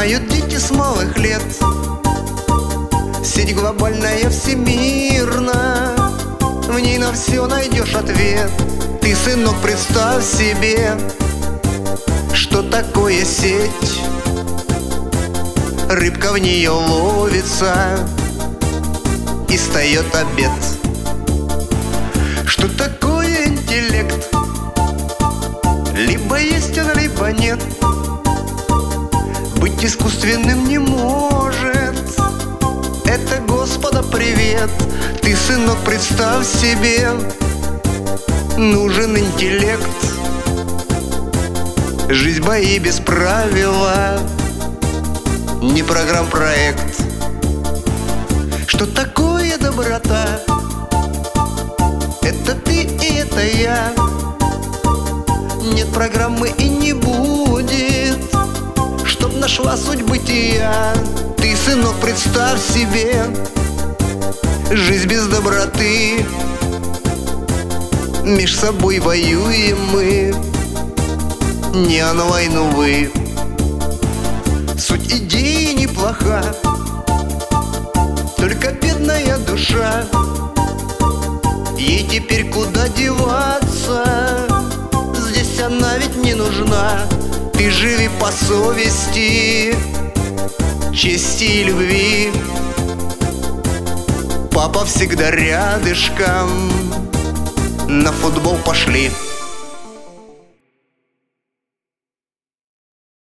Знают дети с малых лет, сеть глобальная, всемирна, в ней на все найдешь ответ. Ты, сынок, представь себе, что такое сеть. Рыбка в нее ловится, и встает обед. Что такое интеллект? Либо есть он, либо нет. Быть искусственным не может. Это Господа привет. Ты, сынок, представь себе, нужен интеллект. Жизнь бои без правила, не программ-проект. Что такое доброта? Это ты и это я. Нет программы и не будет, чтоб нашла суть бытия. Ты, сынок, представь себе, жизнь без доброты. Меж собой воюем мы, не на войну вы. Суть идеи неплоха, только бедная душа. Ей теперь куда деваться? Здесь она ведь не нужна. Ты живи по совести, чести и любви. Папа всегда рядышком, на футбол пошли.